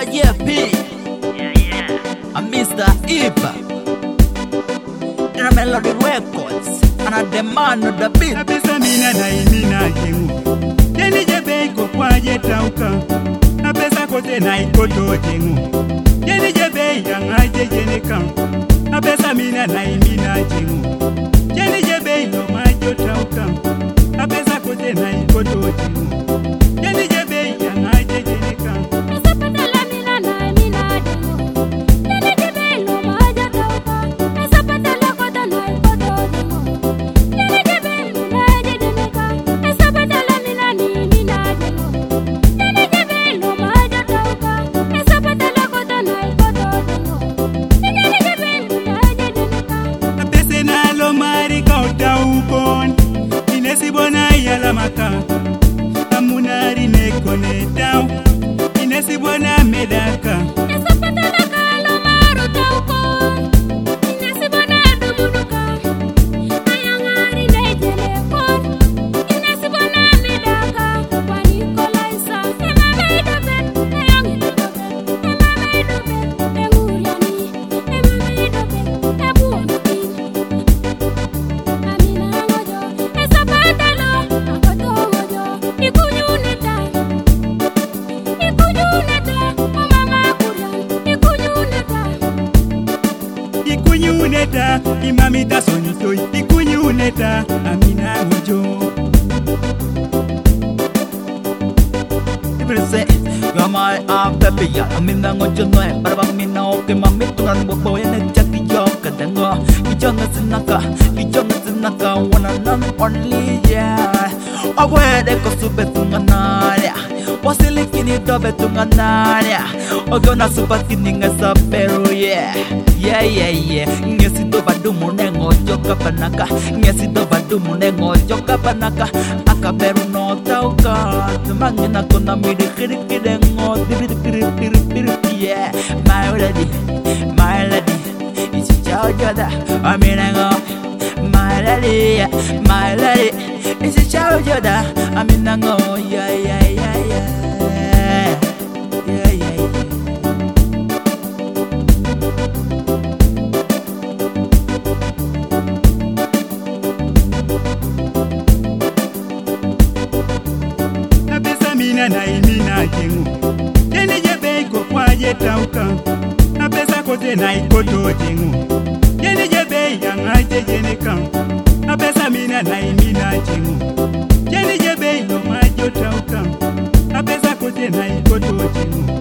Mr. JP, and Mr. Eva, and a Melody Records, and a demand of the beat. Napesa mina na imina jengu Jeni jebe iko kwa jetauka Napesa kote na ikoto jengu Jeni jebe yangaje jeneka Napesa mina na imina jengu Jeni jebe ilo majotauka Napesa kote na ikoto jengu Jeni jebe yangaje jeneka Inesibona yala maka Amunari nekone tau Inesibona medaka Esapatala kalo maru tauko Inesibona dumunuka Ayangari nejelekon Inesibona medaka Wanikola isa Ema meidoben Eyangi doben Ema meidoben Enguriani Ema meidoben Ebuonaki Ikunyuneta, imamita sonitoi Ikunyuneta, amina ngojo People say, you're my baby, I'm in the ngojo noe, but I'm in the okay, my mitungan bobo, and a jackie joke, and go, Ijonga Zinaka, one and only, yeah. Aware de Cosubetunganaria, was the liking it of Betunganaria, or gonna superkining as a peru, yeah. Ngesito badumunengo joka panaka, Ngesito badumunengo joka panaka, Akaperu no tauka, Tumangina kona mirikidengo, yeah. My lady, it's a chow I mean, my lady, it's a chow I mean, yeah. Mina na imina jengu Jeni jebe iko kwa jetauka Napesa kote na ikoto jengu Jeni jebe yangaje jeneka Napesa mina na imina jengu Jeni jebe ilo majotauka Napesa kote na ikoto jengu